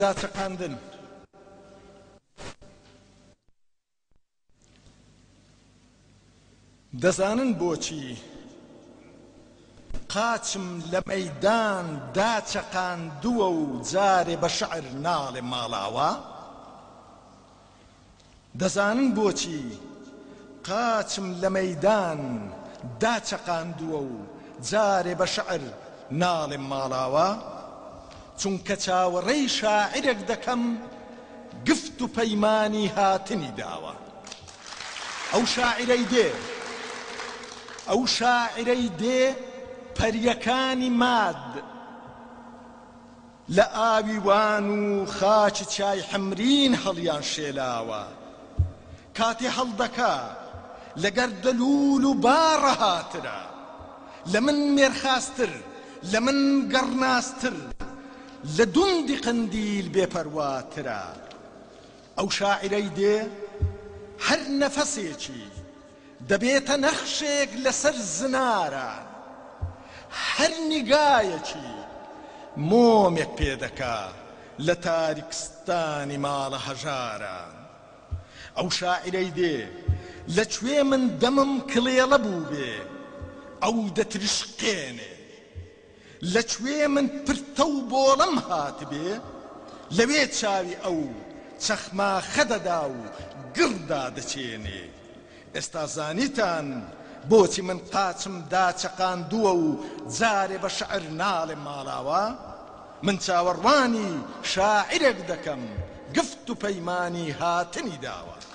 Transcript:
داچەقاندن دەزانن بۆچی قاچم لە مەیدان داچەقاندووە و جارێ بە شەعر ناڵێ ماڵاوە دەزانن بۆچی قاچم لە مەیدان داچەقاندووە و جارێ بە شەعر ناڵێ ماڵاوە چونکە چاوەڕێی شاعرێک دەکەم گفت و پەیمانی هاتنی داوە ئەو شاعرەی دێ پەریەکانی ماد لە ئاوی وان و خاچی چای حمرین هەڵیان شێلاوە کاتێ هەڵدەکا لەگەر دەلول و باڕە هاترە لە من مێرخاستر لە من گەڕناستر لە دوندی قندیل بێپەرواترە ئەو شاعرەی دێ هەر نەفەسێکی دەبێتە نەخشێک لەسەر زنارە هەر نیگایەکی مۆمێک پێدەکا لە تاریکستانی ماڵە هەژارە ئەو شاعرەی دێ لەکوێ من دەمم کڵێڵە بوو بێ ئەو دەترشقێنێ لەکوێ من پرتە و بۆڵەم هات بێ لەوێ چاوی ئەو چەخماخە دەدا و گڕدا دەچێنێ ئێستا زانیتان بۆچی من قاچم داچەقاندووە و جارێ بە شەعر ناڵێ ماڵاوە من چاوەڕوانی شاعرێک دەکەم گفت و پەیمانی هاتنی داوە